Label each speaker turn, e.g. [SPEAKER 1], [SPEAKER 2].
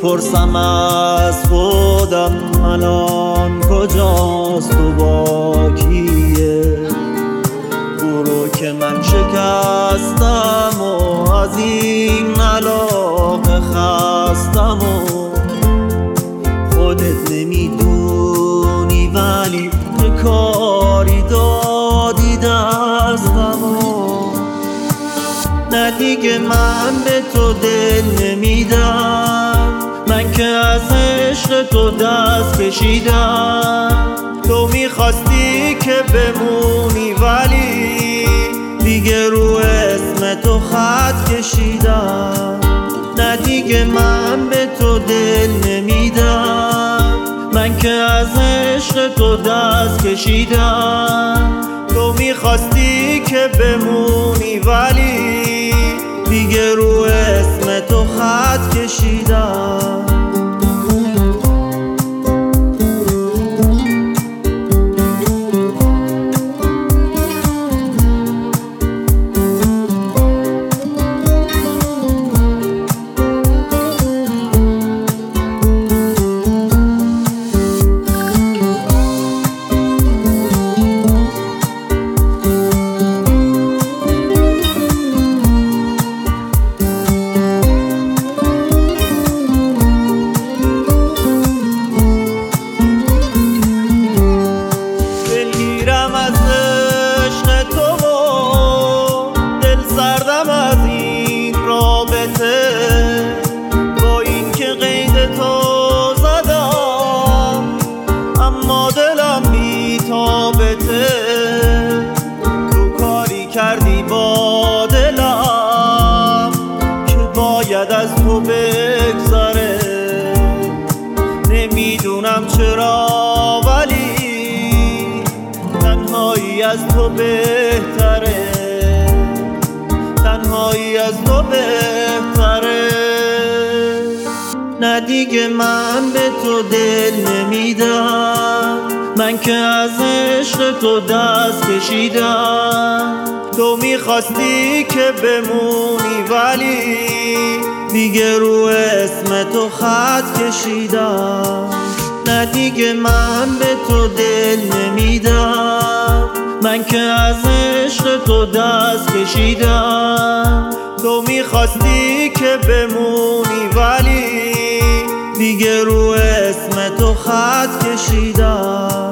[SPEAKER 1] میپرسم از خودم الان کجاست و با کیه. برو که من شکستم و از این علاقه خستم و خودت نمیدونی ولی چه کاری دادی دستم و نه دیگه من به تو دل نمیدم. من که از عشق تو دست کشیدم. تو میخواستی که بمونی ولی دیگه رو اسم تو خط کشیدم. نه دیگه من به تو دل نمیدم. من که از عشق تو دست کشیدم. تو میخواستی که بمونی ولی دیگه رو اسم تو خط کشیدم. با این که قید تو زدم اما دلم بی تابته. تو کاری کردی با دلم که باید از تو بگذره. نمیدونم چرا ولی تنهایی از تو بهتره. تنهایی از تو بهتره. نه دیگه من به تو دل نمیدم. من که از عشق تو دست کشیدم. تو میخواستی که بمونی ولی دیگه رو اسم تو خط کشیدم. نه دیگه من به تو دل نمیدم. من که از عشق تو دست کشیدم. تو میخواستی که بمونی ولی دیگه رو اسم تو خط کشیدم.